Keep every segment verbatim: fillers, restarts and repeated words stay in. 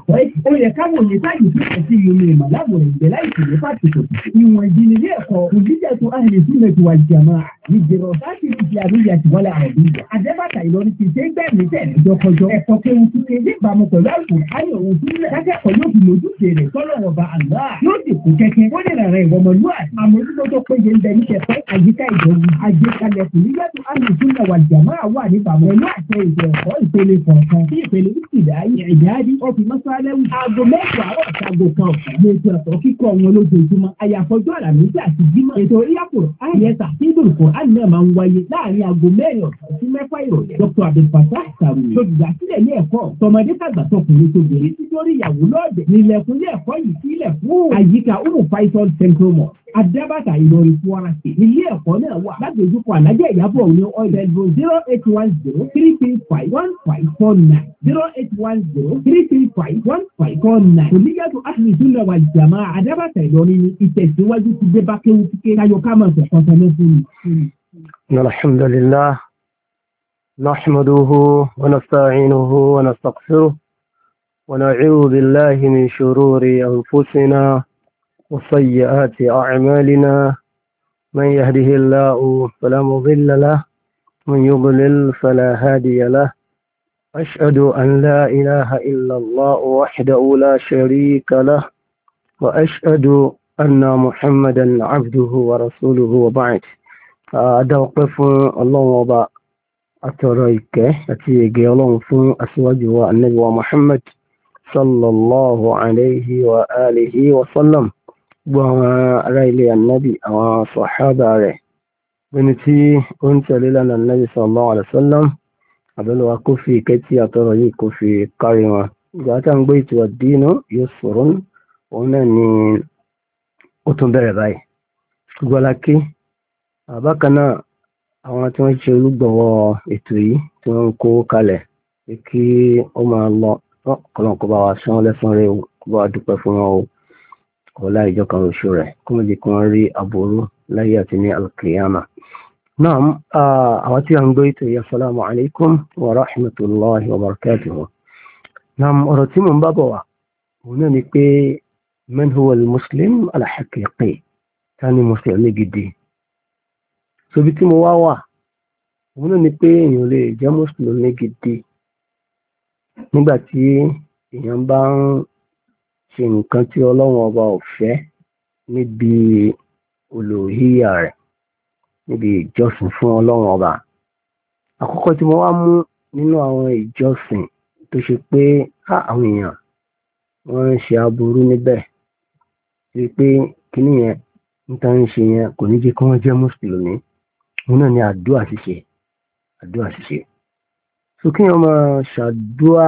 ẹ̀kọ́ ó yẹ káwọn òye táyì fún ẹ̀sìn ìlú ìmọ̀ láwọn ìgbẹ́ láì sì ní fásitì ìwọ̀n ìdílé ẹ̀kọ́ òjíjẹ́tò ahli sunnah wal jamaa ìjẹ̀rọ̀ sáàtì ìdí àríyá ti wọlé àrẹ̀bí àdẹ́bàtà Ìlọrin ti ṣe gbẹ̀mí tẹ̀lé jọkọjọ ẹ̀kọ́ kéwù kíké níbàámu pẹ̀lú àìkú ayọ̀ òun sílẹ̀ kákẹ́kọ̀ọ́ yóò fi lójúṣe rẹ̀ tọ́lọ́wọ́ bá àlá yóò sì kú kẹ́kẹ́ ó lè rẹ̀ ìwọ̀mọ̀lúwà àmójútó tó péye ń bẹ níṣẹ̀fẹ́ àyíká ìjọba àgbékalẹ̀ ìlúyàtò ahli sunnah wal jamaa wà níbàámu pẹ̀lú àṣẹ ìjọ ẹ̀kọ́ ìpele kọ̀ọ̀kan sí ìpele ìsìdáyé ìdáyé ọ̀fi mọ́sálẹ́wù aago mẹ́wàá àárọ̀ ṣaago kan ọ̀sán ní ètò ẹ̀kọ́ kíkọ́ wọn lójoojúmọ́ àyàfọ́jọ́ àlàmísì àti jímọ̀ ètò ìyàpò àyẹ̀sà sídùn kọ́ àná máa ń wáyé láàrin aago mẹ́rin ọ̀sán sí mẹ́fà ìrọ̀lẹ́ dr abdulfata sàrù olùdásílẹ̀ ní ẹ̀kọ́ tọmọdé tàgbà tọkùnrin tó bèrè títorí ìyàwó lọ́ọ̀dẹ̀ nílẹ̀kùn ilé ẹ̀kọ́ yìí sílẹ̀ fún àyíká umu faisal central mosque Adébàtà Ìlọrin Kwara State ilé ẹ̀kọ́ náà wà lágbèjúkọ alájẹ ìyàbọ̀ òní ọ̀dẹ̀dọ̀ zero eight one zero three three five one five four nine zero eight one zero three three five one five four nine. Oníyàtọ̀ ahli sunnah wal jamaa Adébàtà Ìlọrin ní ìtẹ̀síwájú ti dé bá kéwù kíké káyọ̀ ká máa tẹ̀ kọ́tà lẹ́sìn. Alhamdulillah nahmaduhu wa nasta'inuhu wa nastaghfiruh wa na'udhu billahi min shururi anfusina وسيئات أعمالنا من يهده الله فلا مضل له من يضلل فلا هادي له أشهد أن لا إله إلا الله وحده لا شريك له وأشهد أن محمدا عبده ورسوله وبعد أدوقف الله وضع أتريك أتيجي الله فن أسواجه النبي ومحمد صلى الله عليه وآله وسلم gbogbo àwọn ará ilé ànábì àwọn sàhábà rẹ̀ ẹni tí ó ń tẹ̀lé lánàá ànábì sallallahu alaihi wasallam àbẹ́lọ́wà kó fi ìkẹ́ tí àtọrọ yìí kó fi kárí wọn. ìgbà tá ń gbé ètò ad-dinu yusrun òun náà ni ó tún bẹ̀rẹ̀ báyìí. gbogbo aláké àbákan náà àwọn tí wọ́n ṣe olùgbọ̀wọ́ ètò yìí tí wọ́n ń kó kalẹ̀ pé kí ó máa lọ kọ́lọ́n kó bá wa sán lẹ́sàn rẹ̀ kó bá wa dúpẹ́ fún wọn o. ọ̀la ìjọ kan oṣù rẹ̀ kó mọ̀ jẹ́ kí wọ́n rí aburú láyé àti ní alkiyama. náà àwọn tí a ń gbé ètò yìí assalamu alaikum wa rahmatullahi wa barakatuhu. náà ọ̀rọ̀ tí mo ń bá bọ̀ wá òun náà ni pé man huwa al-muslim al-haqiqi ta ni mùsùlùmí gidi. sobi tí mo wá wà òun náà ni pé èèyàn lè jẹ́ mùsùlùmí gidi nígbà tí èèyàn bá ń ṣe nǹkan tí ọlọ́run ọba ò fẹ́ níbi olùhíyà rẹ̀ níbi ìjọsìn fún ọlọ́run ọba. àkọ́kọ́ tí mo wá mú nínú àwọn ìjọsìn tó ṣe pé àwọn èèyàn wọ́n ń ṣe aburú níbẹ̀ rí pé kíní yẹn níta ń ṣe yẹn kò ní jẹ́ kí wọ́n jẹ́ mùsùlùmí òun náà ni àdúrà ṣíṣe àdúrà ṣíṣe. so kí wọ́n máa ṣàdúrà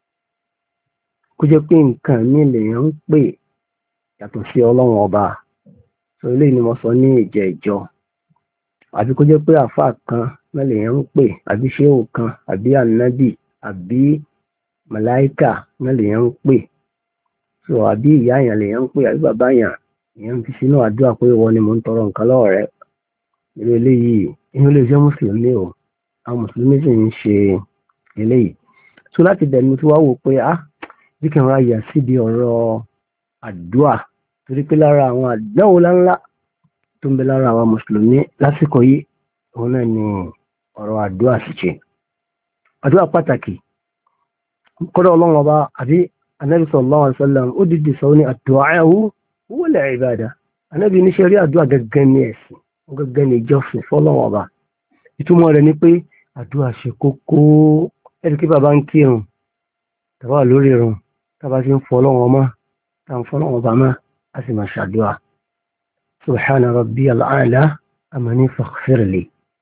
kó jẹ́ pé nǹkan ní lèèyàn ń pè yàtọ̀ sí ọlọ́run ọba. so eléyìí ni mo sọ ní ìjẹ ìjọ àbí kó jẹ́ pé àfáà kan náà lèèyàn ń pè àbí ṣéhù kan àbí ànábì àbí màláíkà náà lèèyàn ń pè. so àbí ìyá yẹn lèèyàn ń pè àbí bàbá yẹn èèyàn fi sínú àdúrà pé ìwọ ni mò ń tọrọ nǹkan lọ́wọ́ rẹ̀. irú eléyìí èèyàn lè jẹ́ mùsùlùmí o àwọn mùsùlùmí sì ń ṣe eléyìí. so láti bẹ̀rẹ̀ mi tí wàá wò pé ah bí kí n ra yà síbi ọ̀rọ̀ àdúà torí pé lára àwọn àdánwò ńláńlá tó ń bẹ lára àwọn mùsùlùmí lásìkò yìí òun náà ni ọ̀rọ̀ àdúà ṣíṣe. àdúà pàtàkì kọ́dọ̀ ọlọ́run ọba àbí anábì sallallahu alaihi wasallam ó dìde sọ ní ad-du'a'u huwa al-ibada. anábì níṣẹ́ rí àdúà gẹ́gẹ́ ní ẹ̀sìn gẹ́gẹ́ ní ìjọsìn fọ́lọ́run ọba. ìtumọ̀ rẹ̀ ni pé àdúà ṣe kókó. ẹ̀rí kí bàbá ń kírun tàbá lórí irun tàbá sí ń fọ́lọ́wọ́ ọmọ tàbí fọ́lọ́wọ́ ọba mọ́ a sì máa ṣàdúrà subhana rabbiyal a'la amani faghfirli.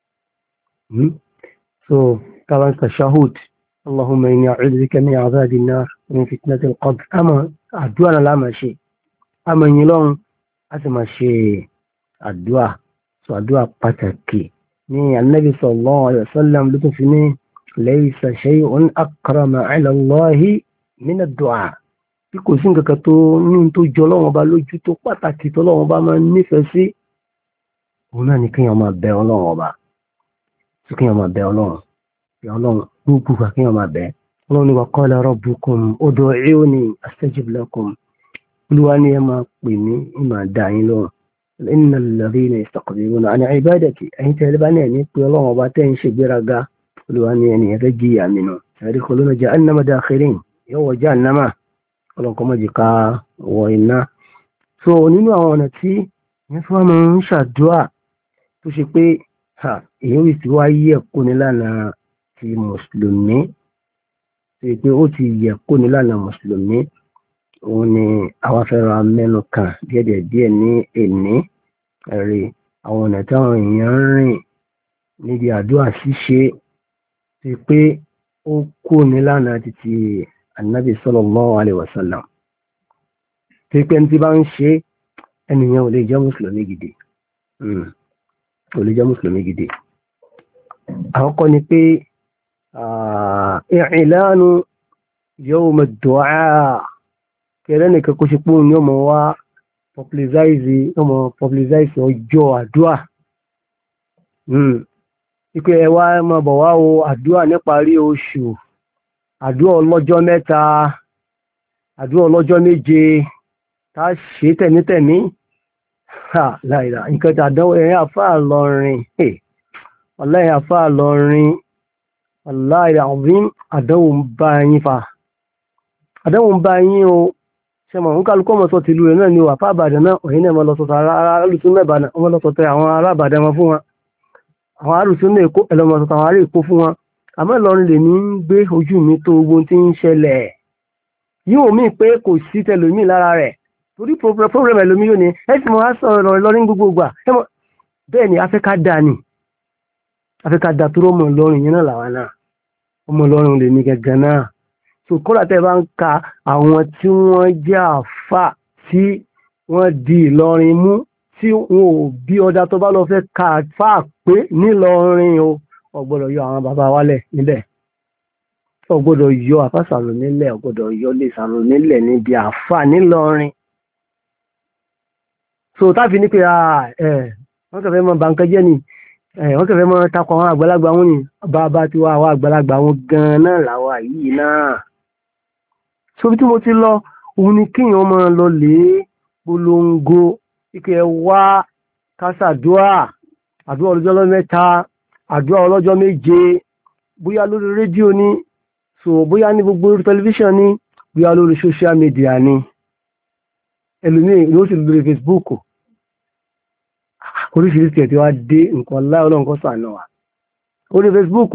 so tàbá ń tashahhud allahumma inni a'udhu bika min adhabin nar wa min fitnatil qabr àmọ́ àdúrà náà láàmà ṣe àmọ́ yìí lọ́run a sì máa ṣe àdúrà. so àdúrà pàtàkì ní annabi sallallahu alaihi wasallam ló tún fi ní laysa shay'un akrama ala Allahi min ad-du'a. bí kò sí nǹkan kan tó ní tó jọ Ọlọ́run Ọba lójú tó pàtàkì tó Ọlọ́run Ọba máa nífẹ̀ẹ́ sí òun náà ni kéèyàn máa bẹ Ọlọ́run Ọba. tí kéèyàn máa bẹ Ọlọ́run bẹ Ọlọ́run gbogbo kéèyàn máa bẹ ọlọ́run ni wa qala rabbukum ud'uni astajib lakum olúwa ni ẹ máa pè mí ìmọ̀ àdá yín lọ́rùn innal ladhina yastakbiruna an ibadati ẹ̀yin tẹ́lẹ̀ bá náà ní pé ọlọ́run ọba tẹ́ ń ṣe gbéraga olúwa ni ẹni ẹ̀fẹ́ jí àmì nù yadkhuluna jahannama dakhirin yóò wọ jahannama ọlọ́run kọ́ mọ́ jì ká wọ iná. So nínú àwọn ọ̀nà tí yẹn fún wa máa ń ṣàdúrà tó ṣe pé èyí ò sì wá yẹ kó nílànà ti mùsùlùmí tó ṣe pé ó ti yẹ kó nílànà mùsùlùmí òun ni àwọn afẹ́ra mẹ́nu kan díẹ̀díẹ̀ díẹ̀ ní èní ẹ̀rí àwọn ọ̀nà táwọn èèyàn ń rìn níbi àdúrà ṣíṣe tó ṣe pé ó kó nílànà títí Ànábì sallallahu alaihi wasallam tó ṣe pé ẹni tí bá ń ṣe ẹnìyàn ò lè jẹ́ mùsùlùmí gidi ò lè jẹ́ mùsùlùmí gidi. àkọ́kọ́ ni pé i'lanu yawm ad-du'a kẹrẹ́ nìkan kó ṣe pé òun yóò mọ̀ wá publicize yóò mọ̀ publicize ọjọ́ àdúrà ipé ẹwà máa bọ̀ wá o àdúrà níparí oṣù àdúrà ọlọ́jọ́ mẹ́ta àdúrà ọlọ́jọ́ méje tá a ṣe tẹ̀mítẹ̀mí láìra nǹkan tí àdánwò ẹ̀yìn àfáà lọ́rin ọ̀lẹ́yìn àfáà lọ́rin ọ̀láìra ọ̀bín àdánwò ń bá yín fa àdánwò ń bá yín o ṣe mọ̀ ń kálukọ́ mọ̀ sọ tìlú rẹ̀ náà ni wà fá àbàdàn náà òyìn náà mọ́ lọ́sọ̀tọ̀ arálùsùn mẹ́bàdàn wọ́n lọ́sọ̀tọ̀ àwọn ará àbàdàn wọn fún wọn àwọn arálùsùn náà èkó ẹlọ́mọ̀sọ̀tọ̀ àwọn ará èkó fún wọn àmọ́ Ìlọrin lè ní ń gbé ojú mi tó ogun tí ń ṣẹlẹ̀ yíò mí pé kò sí tẹlòmí lára rẹ̀ torí problem ẹlòmí yóò ní ẹ sì mọ̀ á sọ̀rọ̀ Ìlọrin gbogbo gbà bẹ́ẹ̀ ni afẹ́ká dà ní afẹ́ká dà tó rọ́mọ̀ Ìlọrin yẹn náà làwọn náà ọmọ Ìlọrin lè ní gẹ́gẹ́ náà so kọ́lá tẹ́ bá ń ka àwọn tí wọ́n jẹ́ àfà tí wọ́n di Ìlọrin mú tí wọn ò bí ọjà tó bá lọ fẹ́ ka àfà pé nílọrin o ọgbọ́dọ̀ yọ àwọn bàbá wálẹ̀ níbẹ̀ ọgbọ́dọ̀ yọ àfàsàlò nílẹ̀ ọgbọ́dọ̀ yọ lè sàlò nílẹ̀ níbi àfà nílọrin. so táfi ní pé wọ́n kẹfẹ́ mọ bàǹkẹ́ jẹ́ ni wọ́n kẹfẹ́ mọ takọ àwọn àgbàlagbà wọn ni bàbá tí wọ́n àwọn àgbàlagbà wọn gan-an náà làwọn yìí náà. sóbi tí mo ti lọ òun ni kíyàn máa lọ lè polongo ike wá kásàdúà àdúrà ọlọ́jọ́ mẹ́ta àdúrà ọlọ́jọ́ méje bóyá lórí rédíò ni so bóyá ní gbogbo orí tẹlifíṣàn ni bóyá lórí social media ni ẹlòmíì ló sì lórí Facebook oríṣiríṣi ẹ̀ tí wá dé nǹkan láì ọlọ́run kan sànà wà orí Facebook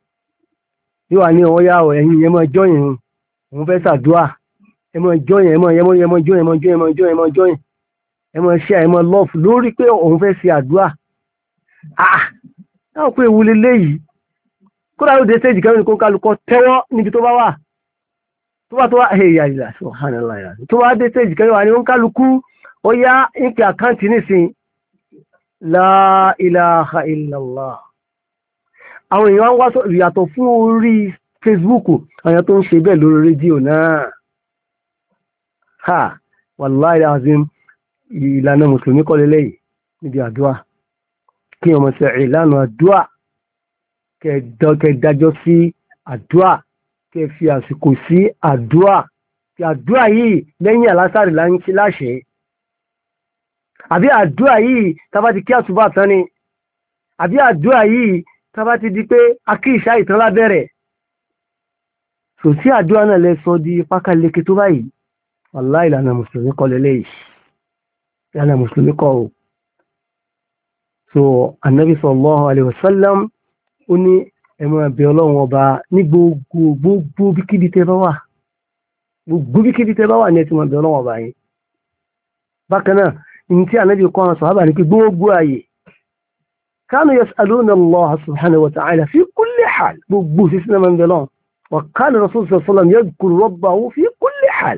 yóò wà ní ọwọ́ yá ọ̀ ẹ̀yìn yẹn máa jọyìn òun fẹ́ sàdúà ẹ máa jọyìn ẹ máa ẹ máa jọyìn ẹ máa jọyìn ẹ máa jọyìn ẹ máa jọyìn ẹ máa share ẹ máa love lórí pé òun fẹ́ ṣe àdúà ah náà pé ewu leléyìí kódà ló dé stage kẹrin kó kálukọ tẹ́wọ́ níbi tó bá wà tó bá tó wá ẹ̀yà ìlà subhanallah tó bá dé stage kẹrin wà ní kálukú ó yá ìpè àkáǹtì nísìn la ilaha illallah àwọn èèyàn wá sọ ìyàtọ̀ fún orí Facebook àwọn tó ń ṣe bẹ́ẹ̀ lórí rédíò náà ha wallahi azim ìlànà mùsùlùmí kọ́ lélẹ́yìí níbi àdúrà kí ọmọ ṣe ìlànà àdúrà kẹdájọ́ sí àdúrà kẹ fi àsìkò sí àdúrà kí àdúrà yìí lẹ́yìn àlásàrì láṣẹ àbí àdúrà yìí tàbá ti kí àsùbá tán ni àbí àdúrà yìí tàbá ti di pé akí ìṣá ìtàn lábẹ́rẹ̀ sò sí àdúrà náà lẹ sọ di pákàlẹ́kẹ tó báyìí wallahi ìlànà mùsùlùmí kọ́ lélẹ́yìí ìlànà mùsùlùmí kọ́ o. so anabi sallallahu alaihi wasallam ó ní ẹmọ ẹ̀bẹ̀ ọlọ́run ọba ní gbogbo gbogbo bíkíbi tẹ́ bá wà gbogbo bíkíbi tẹ́ bá wà ní ẹtì mọ ẹ̀bẹ̀ ọlọ́run ọba yìí. bákan náà ní tí anabi kọ́ àwọn sàhábà ní pé gbogbo ààyè kanu yas'aluna Allah subhanahu wa ta'ala fi kulli hal gbogbo sísí náà ẹ̀bẹ̀ ọlọ́run wa kana rasul sallallahu alaihi wasallam yadhkuru rabbahu fi kulli hal.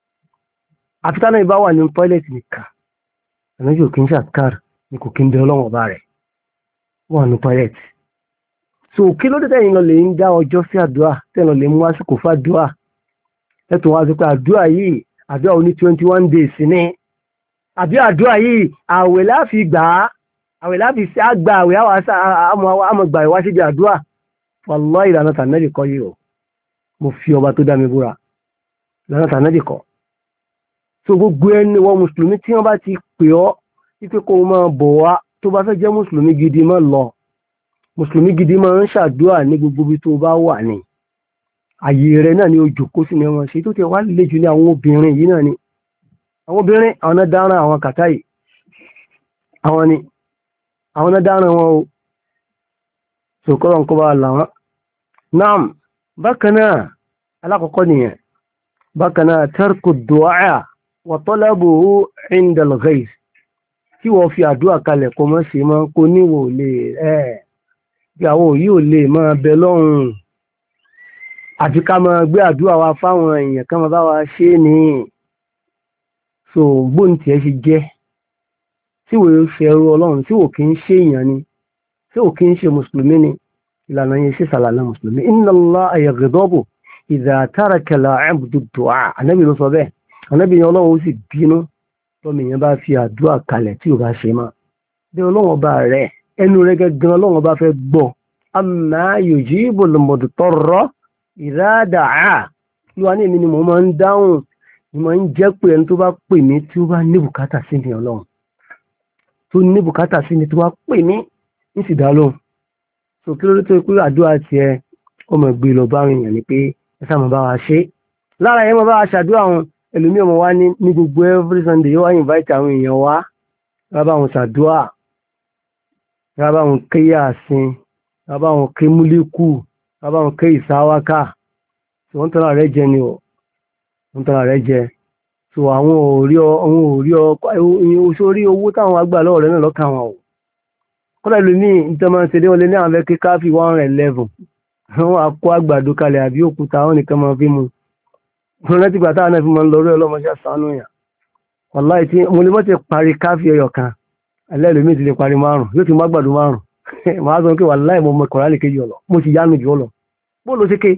àfitá náà ibà wà ní tọ́ílẹ̀tì nìkan anabi ò kí ń ṣàkàr ní kò kí ń bẹ ọlọ́run ọba rẹ̀ wọ́n ní toilet. so kí ló dé tẹ́yìn lọ lè ń dá ọjọ́ sí àdúrà tẹ́yìn lọ lè mú àsìkò fún àdúrà ẹ̀tọ́ wá sí pé àdúrà yìí àdúrà oní twenty one days ní àbí àdúrà yìí àwẹ̀ láfi gbà á àwẹ̀ láfi sí àgbà àwẹ̀ àmọ̀gbà ìwá síbi àdúrà wallahi ìlànà tànẹ́lì kọ́ yìí o mo fi ọba tó dá mi búra lọ́nà tànàbì kọ́. So gbogbo ẹni wọ́n mùsùlùmí tí wọ́n bá ti pè ọ́ wípé kó o máa bọ̀ wá tó bá fẹ́ jẹ́ mùsùlùmí gidi máa lọ. Mùsùlùmí gidi máa ń ṣàdúrà ní gbogbo ibi tó bá wà ní. Àyè rẹ̀ náà ni ó jókòó sí ni wọ́n ṣe tó tẹ wá lè jù ní àwọn obìnrin yìí náà ni. Àwọn obìnrin àwọn náà dáràn àwọn kàtá yìí. Àwọn ni àwọn náà dáràn wọn o. Sòkòrò nǹkan bá là wọ́n. Naam, bákan náà alákọ̀ọ́kọ́ nìyẹn. Bákan náà tarku du'a wa talabuhu 'inda al-ghayr. Tí wọ́n fi àdúrà kalẹ̀ kó mọ́ ṣe mọ́ kó níwò lè ẹ̀ bí àwọn òyí ò lè máa bẹ lọ́rùn àti ká máa gbé àdúrà wa fáwọn èèyàn ká máa bá wa ṣe ní. So gbóǹtì ẹ ṣe jẹ́ tí wò ó ṣe ẹrú ọlọ́run tí wò kí ń ṣe èèyàn ni tí wò kí ń ṣe mùsùlùmí ni ìlànà yẹn ṣe sàlànà mùsùlùmí. Inna Allaha yaghdabu idha taraka al-'abdu ad-du'a. Ànábì ló sọ bẹ́ẹ̀. Ànábì yẹn ọlọ́run ó sì bínú tọ́mì yẹn bá fi àdúrà kalẹ̀ tí ò bá ṣe máa. Bí ọlọ́run ọba rẹ̀ ẹnu rẹ̀ gẹ́gẹ́ ọlọ́run ọba fẹ́ gbọ́. Amma yujibul mudtarra idha da'a. Lúwa ní èmi ni mo máa ń dáhùn mo máa ń jẹ́ pé ẹni tó bá pè mí tí ó bá ní bùkátà sí mi ọlọ́run tó ní bùkátà sí mi tó bá pè mí ní sì dá lóhùn. So kí ló dé tó pé àdúrà tiẹ̀ ọmọ ìgbé lọ bá rìn yàn ni pé ẹ sáà mọ̀ bá wa ṣe. Lára yẹn mọ̀ bá wa ṣàdúrà wọn ẹlòmíì ọmọ wa ní ní gbogbo every Sunday yóò wá invite àwọn èèyàn wá rábà wọn ṣàdúrà rábà wọn ké yàsín rábà wọn ké múlíkù rábà wọn ké ìsáwáká tí wọ́n tọ́ra rẹ̀ jẹ ni o wọ́n tọ́ra rẹ̀ jẹ. So àwọn ò rí ọ àwọn ò rí ọ sórí owó táwọn agbà lọ́wọ́ rẹ̀ náà lọ́kàn wọn o. Kọ́lá ẹlòmíì nítorí máa ń ṣe dé wọn lé ní àwọn fẹ́ ké káfí one hundred eleven wọ́n á kó àgbàdo kalẹ̀ àbí òkúta wọn nìkan máa fi mu. Wọ́n rántí gbà táwọn náà fi máa ń lọ orí ọlọ́mọṣẹ́ sànú yàn. Wàláhì tí mo lè mọ́ ti parí káfí ẹyọ kan alẹ́ ẹlòmíì ti lè parí márùn yóò ti mú àgbàdo márùn. Màá sọ pé wàláhì mo mọ kọ̀ọ̀rọ̀ àlèkejì ọ̀lọ́ mo ti yánu jù ọ lọ. Bó ló ṣe ké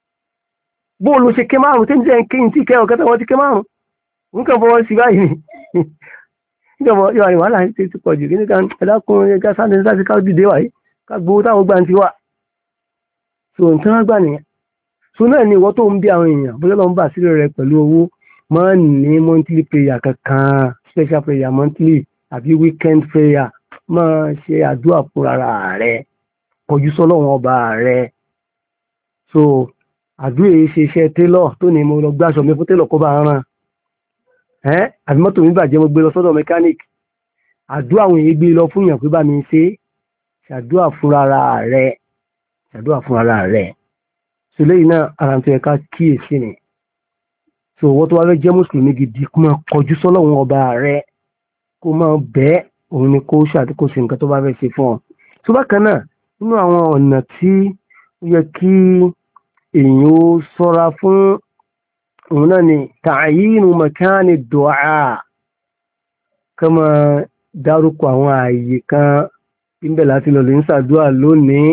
bó ló ṣe ké márùn tí ń jẹ́ kí n tí kẹ́ ọ̀kẹ́tẹ̀ wọ́n ti ké márùn. Nǹkan fọwọ́ sí báyìí ni. Ìjọba yóò ní wàhálà ti ti pọ̀ jù kí ní ká ẹ̀dákun ẹ̀ka sáńdẹ̀ sáà ti ká dìde wáyé ká gbowó táwọn gbà ń ti wà. So nǹkan wọn gbà nìyẹn. So náà ni ìwọ tó ń bí àwọn èèyàn bóyá lọ́n bá sílẹ̀ rẹ pẹ̀lú owó máa ń ní monthly prayer kankan special prayer monthly àbí weekend prayer máa ṣe àdúrà fún ara rẹ kọjú sọ́lọ́run ọba rẹ. So àdúrà yìí ṣe iṣẹ́ télọ̀ tó ní mo lọ gbàṣọ mi fún télọ̀ kó bá rán ẹ́ àbí mọ́tò mi bàjẹ́ mo gbé lọ sọ́dọ̀ mechanic. Àdúrà àwọn èyí gbé lọ fún yàn pé bá mi ṣe ṣàdúrà fún ara rẹ ṣàdúrà fún ara rẹ. So lẹ́yìn náà ara tó yẹ ká kíyèsí ni. So wọ́n tó wá fẹ́ jẹ́ mùsùlùmí gidi kó máa kọjú sọ́lọ́run ọba rẹ kó máa bẹ́ẹ̀ òun ni kó ṣàtúnkò sí nǹkan tó bá fẹ́ ṣe fún ọ. So bákan náà nínú àwọn ọ̀nà tí ó yẹ kí èèyàn ó ṣọ́ra fún òun náà ni ta'yinu makani du'a ká máa dárúkọ àwọn ààyè kan níbẹ̀ láti lọ lè ń ṣàdúrà lónìí.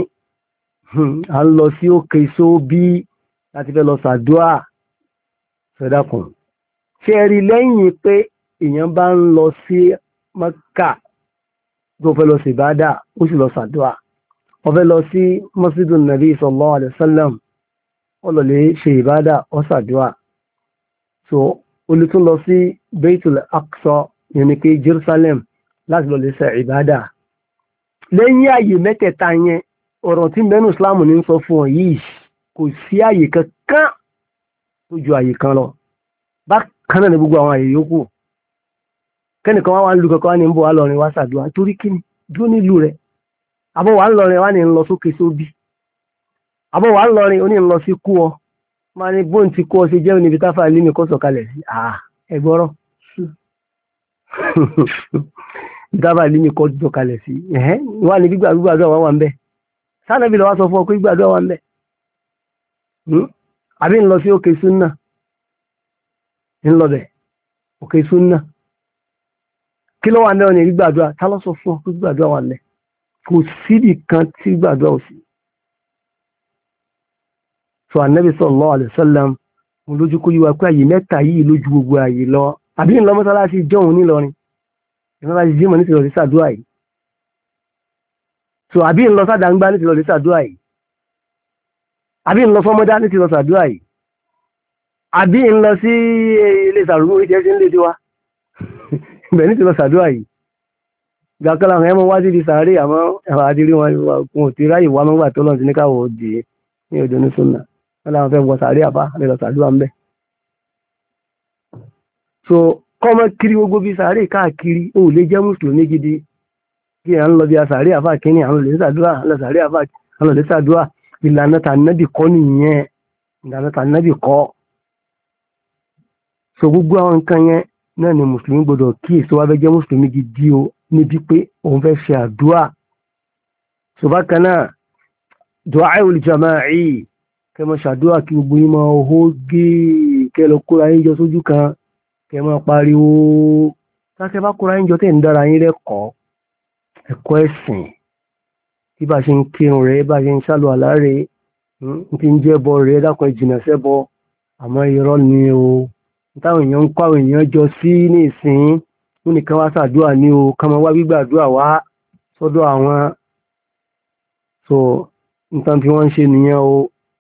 À ń lọ sí òkè sóbí láti fẹ́ lọ ṣàdúrà sọ́dákùn. Ṣé ẹ rí lẹ́yìn pé èèyàn bá ń lọ sí Mẹ́kà tó fẹ́ lọ sí ìbádà ó sì lọ ṣàdúrà. Ó fẹ́ lọ sí Masjidun Nabi sallallahu alaihi wasallam ó lọ lè ṣe ìbádà ó ṣàdúrà. So ó lè tún lọ sí Baitul Aqsa yẹn ni pé Jerusalem láti lọ lè ṣe ìbádà. Lẹ́yìn ààyè mẹ́tẹ̀ẹ̀ta yẹn ọ̀rọ̀ tí mẹ́nu Ìsìláàmù ní ń sọ fún ọ yìí kò sí àyè kankan tó ju àyè kan lọ. Bákan náà ni gbogbo àwọn àyè yòókù. Kẹ́nìkan wá wá ń lu kankan wá ní ń bọ̀ wá lọ́rin wá ṣàdúrà torí kí ni dúró nílùú rẹ̀. Àbọ̀ wà ń lọrin wá ní ń lọ sókè sóbì. Àbọ̀ wà ń lọrin ó ní ń lọ sí kú ọ. Máa ní bóun ti kú ọ ṣe jẹ́ níbi táfà límì kó sọ̀kalẹ̀ sí. À ẹgbọ́rọ̀. Táfà límì kó sọ̀kalẹ̀ sí. Wà ní gbígbà gbígbàdúrà wà wà ń bẹ̀. Sánàbí lọ wá sọ fún ọ pé gbígbàdúrà wà ń bẹ̀. Àbí ń lọ sí òkè súnnà. Ń lọ bẹ̀ òkè súnnà. Kí ló wà ń bẹ̀ ọ ní gbígbàdúrà? Ta ló sọ fún ọ pé gbígbàdúrà wà ń bẹ̀? Kò síbì kan tí gbígbàdúrà ò sí. So Ànábì sallallahu alaihi wasallam mo lójú kó yíwa pé àyè mẹ́ta yìí lójú gbogbo àyè lọ. Àbí ń lọ mọ́sálásí jọ́hun nílọrin. Mọ́sálásí jímọ̀ ní ti lọ sí sàdúrà yìí. So àbí ń lọ sádàǹgbá ní ti lọ sí sàdúrà yìí. Àbí ń lọ sọmọdá ní ti lọ sàdúrà yìí. àbí ń lọ sí ilé ìsàrùmú orí jẹ́ sí ń lè tiwa ibẹ̀ ní ti lọ sàdúrà yìí gbàkọ́lá àwọn ẹmọ wá sí ibi sàárè àmọ́ àwọn adìrí wọn kò ti ráyè wá mọ́gbà tó lọ́n ti ní káwọ́ di ní òjò ní súnà wọn làwọn fẹ́ wọ sàárè àbá lè lọ sàdúrà ń bẹ̀. so kọ́mọ kiri gbogbo bíi sàárè káàkiri ó lè jẹ́ mùsùlùmí gidi kí à ń lọ bí sàárè àfà kínní àwọn lè sàdúrà lọ sàárè àfà àwọn lè sàdúrà ìlànà tànàbì kọ́ nìyẹn ìlànà tànàbì kọ́. so gbogbo àwọn nǹkan yẹn náà ni mùsùlùmí gbọdọ̀ kíyèsí wá fẹ́ jẹ́ mùsùlùmí gidi o níbi pé òun fẹ́ ṣe àdúrà. so bákan náà du'aul jama'i kẹ́ mọ́ ṣàdúrà kí gbogbo yín máa hó gé kẹ́ lọ kóra yín jọ sójú kan kẹ́ máa pariwo sákẹ́ bá kóra yín jọ tẹ̀ ń dára yín lẹ́kọ̀ọ́ ẹ̀kọ́ ẹ̀sìn bí bá ṣe ń kírun rẹ̀ bá ṣe ń ṣàlù àlá rẹ̀ ń ti ń jẹ́bọ rẹ̀ dákun ìjìnà sẹ́bọ àmọ́ irọ́ ni o táwọn èèyàn ń kó àwọn èèyàn jọ sí ní ìsìn wọn nìkan wá ṣàdúrà ní o ká máa wá gbígbàdúrà wá sọ́dọ̀ àwọn so nǹkan tí wọ́n ń ṣe nìyẹn o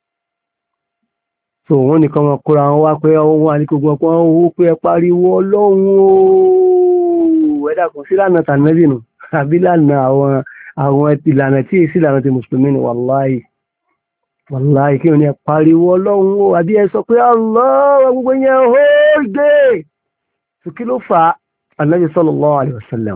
so wọ́n nìkan wọn kóra wọn wá pé ọwọ́ àníkógun ọpọ́ owó pé ẹ pariwo ọlọ́run o ẹ̀dá kan sí lànà tànàbì nù àbí lànà àwọn àwọn ìlànà tí èsì lànà ti mùsùlùmí ni wàláì wàláì kí wọ́n ní ẹ pariwo ọlọ́run o àbí ẹ sọ pé Allah gbogbo yẹn ó gbé so kí ló fà á Ànábì sallallahu alayhi wa sallam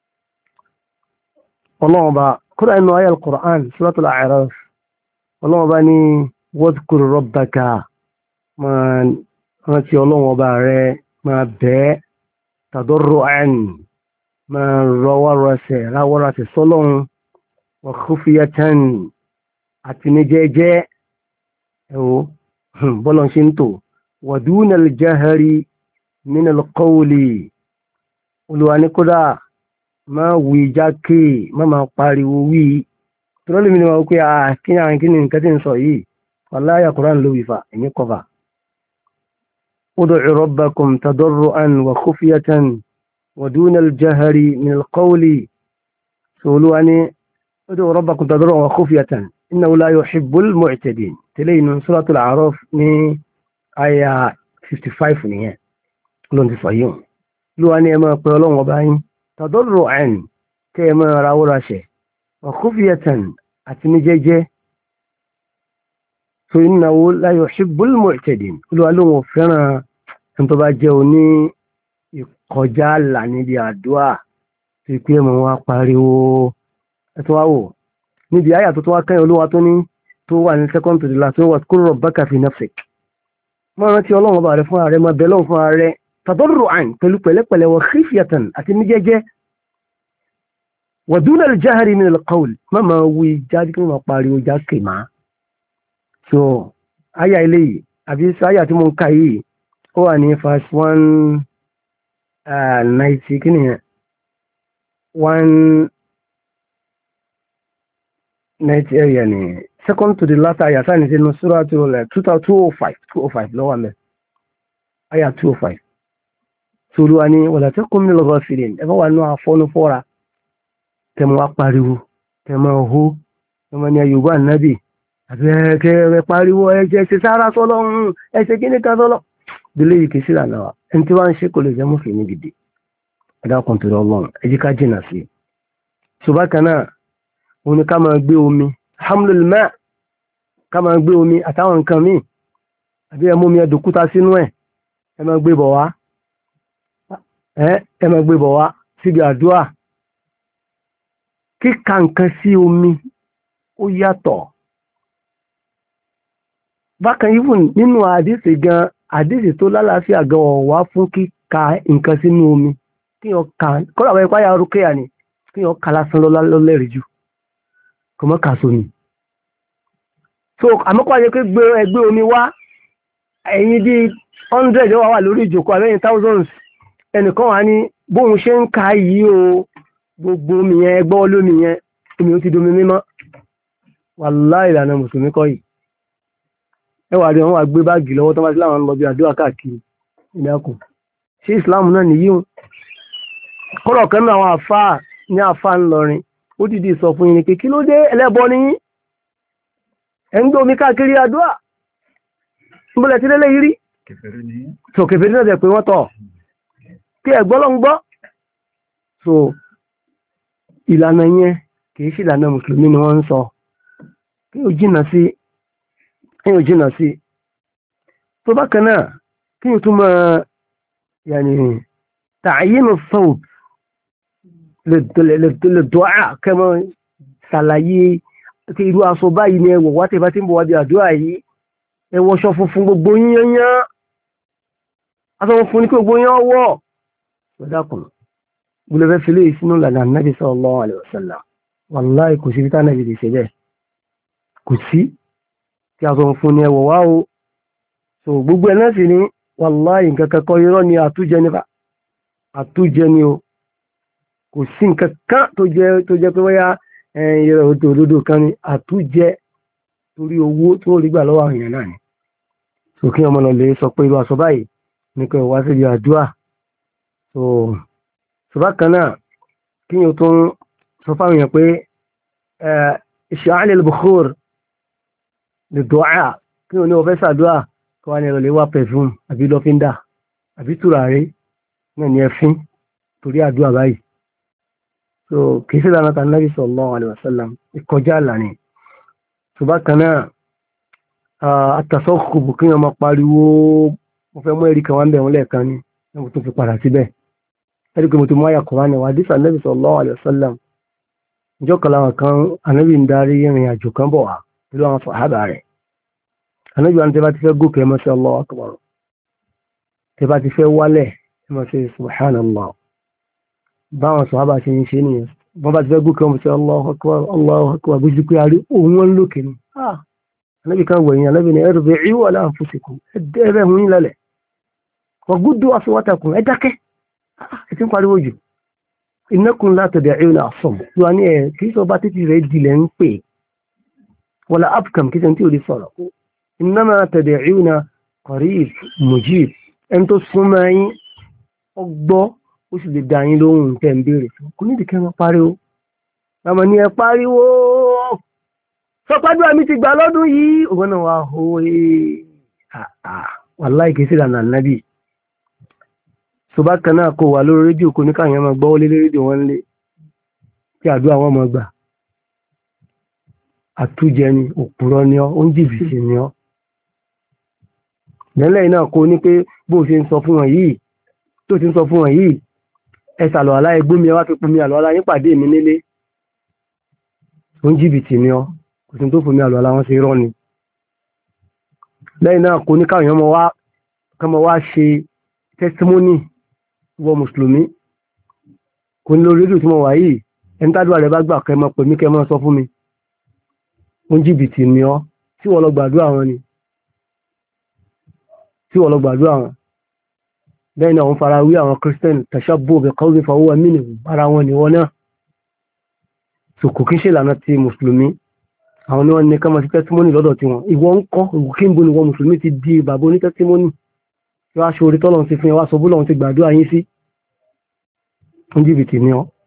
ọlọ́run bá kúrò inú ayé al-Qur'an suratul A'raf ọlọ́run bá ní wadhkur rabbaka máa rántí ọlọ́run ọba rẹ máa bẹ́ẹ̀ tadarru'an máa rọwọ́rọsẹ̀ ráwọ́rọsẹ̀ sọ́lọ́run wa khufiyatan àti ní jẹ́jẹ́ ẹ̀wọ̀ bọ́lọ̀ ṣe ń tò wa dunal jahri minal qawli olùwà ní kódà máa wí jákè má máa pariwo wí tọ́lọ́lù mi ni wọ́n pé kí ni àwọn kí ni nǹkan tí ń sọ yìí wàláyà Kùránì ló wí fa ẹ̀yìn kọfà ud'u rabbakum tadarru'an wa khufyatan wa duna al-jahri min al-qawli olùwà ní ud'u rabbakum tadarru'an wa khufyatan innahu la yuhibbul mu'tadin tẹ́lẹ̀ inú suratul A'raf ní àyà fifty-five nìyẹn lóun ti sọ yìí lúwa ní ẹ máa pẹ ọlọ́run ọba yín tadarru'an kẹ́ ẹ máa ra wúra ṣẹ̀ wa khufyatan àti ní jẹ́jẹ́ so innahu la yuhibbul mu'tadin lúwa lóun fẹ́ràn ẹni tó bá jẹ́ òní ìkọjá àlà níbi àdúrà tó pé mọ̀ wá pariwo ẹ̀tọ́ wá wò níbi àyà tó tó wá kẹ́yìn olúwa tó ní tó wà ní second to the last tó wà wadhkur rabbaka fi nafsik máa rántí ọlọ́run ọba rẹ fún ààrẹ máa bẹ̀ lọ́run fún ààrẹ tadarru'an pẹ̀lú pẹ̀lẹ́pẹ̀lẹ́ wa khifyatan àti ní jẹ́jẹ́ wa duna al-jahri min al-qawl má máa wí jáde kí wọ́n máa pariwo jákè má. so àyà eléyìí àbí àyà tí mo ń ka yìí ó wà ní verse one ninety kí nìyẹn one ninety area ni second to the last àyà sáà ní sínú surah two oh five two oh five lọ́wọ́ mẹ́ àyà two oh five. Olúwa ni wala takun minal ghafilin ẹ bá wà ní àfọ́nú fọ́ra tẹmọ wá pariwo tẹmọ ọhó tẹmọ ní ayògbó ànábì àti ẹkẹ pariwo ẹjẹ ṣe sára sọlọ́run ẹsẹ kí ní ká sọlọ délé yìí kì í sí ìlànà wa ẹni tí wọ́n ń ṣe kò lè jẹ́ mùsùlùmí gidi ẹ̀dá kan tó lọ́wọ́n ẹ jẹ́ ká jìnà sí i. ṣùgbọ́n kan náà òun ni ká máa gbé omi hamlul ma' ká máa gbé omi àtàwọn nǹkan míì àbí ẹ mú mi ẹdùnkúta sínú ẹ ẹ máa gbé bọ̀ wá ẹ máa gbé bọ̀ wá síbi àdúrà kíka nǹkan sí omi ó yàtọ̀. bákan even nínú àdìsí gan àdìsí tó lálàáfíà gan ọ̀wá fún kíka nǹkan sínú omi kí wọ́n ka kọ́lá àwọn ẹ̀kọ́ ayára rúkẹ́yà ni kí wọ́n ka lásán lọ́lẹ́rìí jù kò mọ́ kà sómi. so àmọ́kọ́ àyè pé ẹgbẹ́ omi wá ẹ̀yin bíi hundred wà wà lórí ìjòkó àbẹ́yìn thousands ẹnìkan wà ní bóun ṣe ń ka yìí o gbogbo omi yẹn ẹgbọ́ olómi yẹn omi ó ti domi mímọ́ wàláhì ìlànà mùsùlùmí kọ́ yìí ẹ wà rí wọn wà gbé báàgì lọ́wọ́ tó bá sí láwọn lọ bí àdúrà káàkiri ìdákùn ṣé ìsìláàmù náà nìyí o kọ́rọ̀ kan náà àwọn àfáà ní àfáà ńlọrin ó dìde sọ fún yín pé kí ló dé ẹlẹ́bọ ní yín ẹ̀ ń gbé omi káàkiri àdúrà ń bọ́lẹ̀ tí lélẹ́yìí rí so kèfèrí náà dẹ̀ pé wọ́n tọ̀ kí ẹ̀gbọ́n ló ń gbọ́ so ìlànà yẹn kìí ṣe ìlànà mùsùlùmí ni wọ́n ń sọ kí o jìnà sí kí o jìnà sí tó bákan náà kí o tún máa yàní ta'yin as-sawt lè dọ́à kẹmọ́ ṣàlàyé kí irú aṣọ báyìí ni ẹwọ̀ wá tẹ́bá tí ń bọ̀ wá bí àdúrà yìí ẹwọ́ṣọ funfun gbogbo yíyányán aṣọ funfun ní kí gbogbo yán wọ́ ọ̀dákùn gbọ́dọ̀ fẹ́ fi lè sínú ìlànà Nabi sallallahu alaihi wasallam wàláì kò sí bí tánàbí lè ṣe bẹ́ẹ̀ kò sí tí aṣọ funfun ni ẹwọ̀ wá o so gbogbo ẹ̀ náà sì ni wàláì nǹkan kankan irọ́ ni àtújẹ nípa àtújẹ ni o kò sí nǹkan kan tó jẹ́ tó jẹ́ pé wáyá ẹ̀yẹ òdòdó kan ni àtújẹ torí owó tó rí gbà lọ́wọ́ àwọn èèyàn náà ni so kí ọmọ lọ lè sọ pé irú aṣọ báyìí ní kí wá síbi àdúrà so so bákan náà kí o tún sọ fáwọn èèyàn pé isha'al al-bukhur lè dọ́à kí o ní ọfẹ́ sàdúrà kí wá ní ẹ̀rọ lè wá perfume àbí lọ́fíńdà àbí tùràrí náà ní ẹfín torí àdúrà báyìí so kìí sí ìlànà tàn Nabi sallallahu alaihi wasallam ìkọjá àlàní so bákan náà àtàsọ́kùbù kí wọ́n máa pariwo mo fẹ́ mú ẹ̀rí kan wá ń bẹ̀ wọ́n lẹ́ẹ̀kan ní ẹ̀wọ̀n tó fi padà síbẹ̀ ẹ̀rí pé mo ti mú àyà Kùránì wà dísà Nabi sallallahu alaihi wasallam ìjọ kan láwọn kan Ànábì ń darí ìrìn àjò kan bọ̀ wá pẹ̀lú àwọn sàhábà rẹ̀ Ànábì wa ní tẹ́ bá ti fẹ́ gòkè ẹ máa ṣe Allahu akbar tẹ́ bá ti fẹ́ wálẹ̀ ẹ máa ṣe subhanallah báwọn sàhábà ṣe ń ṣe nìyẹn wọ́n bá ti fẹ́ gòkè ọmọ ṣe Allahu akbar Allahu akbar bójú pé a rí òun wọn lókè ni Ànábì kan wẹ̀yìn Ànábì ní irbi'u ala anfusikum ẹ̀ẹ́dẹ́ hun yín lálẹ̀ wa guddu aswatakum ẹ dákẹ́ ẹ ti ń pariwo jù innakum la tad'una as-samm lọ́wọ́ ní ẹ̀ kì í sọ bá títí rẹ̀ dilẹ̀ ń pè wala abkam kí sẹ́ni tí ò lè sọ̀rọ̀ innama tad'una qarib mujib ẹni tó súnmọ́ yín ọgbọ́ ó sì lè dá yín lóhùn tẹ́ ń béèrè fún kò ní ìdíkẹ́ wọn pariwo àmọ́ ní ẹ pariwo sọpájú àmì ti gbà lọ́dún yìí ògbọ́n náà wà hó wàláì kìí sí ìlànà Nábì so bákan náà kò wà lórí rédíò kò ní káàyàn máa gbọ́ lé rédíò wọn lé kí àdúrà wọn máa gbà àtújẹ ni òpùrọ́ ni ọ́ ó ń jìbìtì ni ọ́ lẹ́lẹ́yìn náà kò ní pé bó ṣe ń sọ fún wọn yìí tó ti ń sọ fún wọn yìí ẹ sàlọ̀ àlá ẹgbó mi ẹ wá fi pin mi àlọ́ àlá yín pàdé mi nílé ó ń jìbìtì ni ọ́ kò sí tó fún mi àlọ́ àlá wọn ṣe rọ́ ni lẹ́yìn náà kò ní káwọn èèyàn wá kọ́mọ wá ṣe testimony wọ mùsùlùmí kò ní lórí rédíò tí mo wà yìí ẹni tádùá rẹ bá gbà kẹ́ mọ pè mí kẹ́ mọ sọ fún mi ó ń jìbìtì ni ọ́ tí wọ́n lọ gbàdúrà wọn ni tí wọ́n lọ gbàdúrà wọn lẹ́yìn náà wọ́n fara wí àwọn Christian tashabbu bi qawli fa huwa minhum ara wọn ni wọ́n náà so kò kí ń ṣe ìlànà ti mùsùlùmí àwọn ni wọ́n ní ká máa ṣe testimony lọ́dọ̀ tí wọn ìwọ ń kọ́ kí n bo ni wọ́n mùsùlùmí ti di bàbá oní testimony tí wọ́n aṣọ orí tọ́lọ̀ ti fún yẹn wá sọ búlọ̀ ti gbàdúrà yín sí fún jìbìtì ni ọ́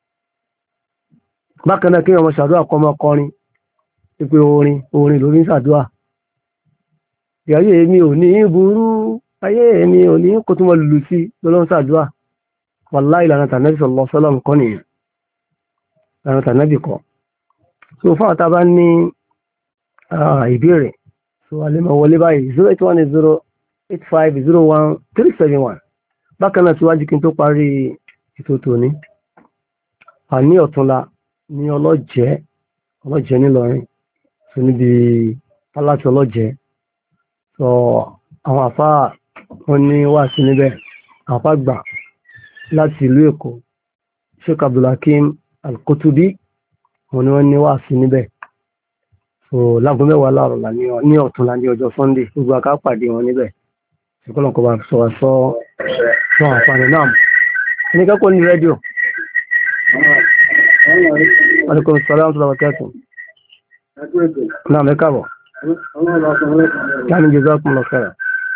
bákan náà kí wọ́n máa ṣàdúrà kọ́ máa kọrin pípé orin orin lórí ń ṣàdúrà ìyáyé mi ò ní burú ayé mi ò ní kó tún mọ́ lùlù sí lọ́lọ́run ṣàdúrà wàláhì ìlànà tànàbí sallallahu alaihi wasallam kọ́ nìyẹn ìlànà tànàbí kọ́ so fún àtà bá ní ìbéèrè so alẹ́ máa wọlé báyìí zero eight one zero eight five zero one three seven one bákan náà síwájú kí n tó parí ètò tòní àní ọ̀túnla ní ọlọ́jẹ́ ọlọ́jẹ́ nílọrin so níbi pálátì ọlọ́jẹ́ so àwọn àfá wọn ní wà sí níbẹ̀ àfá gbà láti ìlú Èkó Sheikh Abdulhakeem Al-Qutubi wọn ni wọ́n ní wà sí níbẹ̀ so láago mẹ́wàá láàrọ̀lá ní ọ̀túnla ní ọjọ́ Sunday gbogbo aká pàdé wọn níbẹ̀ ṣùgbọ́n kò bá sọ sọ sọ àǹfààní náà ní kẹ́kọ̀ọ́ ní rédíò alaikum salaam wa rahmatullahi náà mẹ́kàbọ̀ láàrin jazakumullahu khairan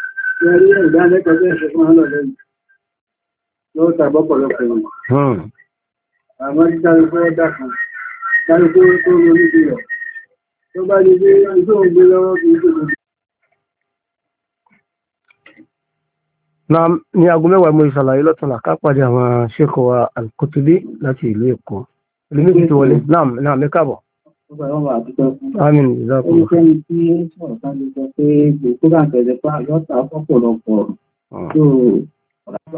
lọ́wọ́ tàbọ́pọ̀lọpọ̀ yìí àmọ́ tí sáré fún ọ́dá kan sáré tó tó lórí bí rẹ̀ tó bá lè gbé ìjọ òun gbé lọ́wọ́ kìí tó lórí náà ní aago mẹ́wàá mo ìṣàlàyé lọ́tọ̀ọ̀la ká pàdé àwọn Sheikh wa Al-Kutubi láti ìlú Èkó ìlú méjì tó wọlé náà náà mi káàbọ̀. Àmín ìzákùn. Ẹnikẹ́ni tí ó ń sọ̀rọ̀ sáájú sọ pé gbogbo bá ń tẹ̀lé pa yọ́ta fọ́pọ̀lọpọ̀ tó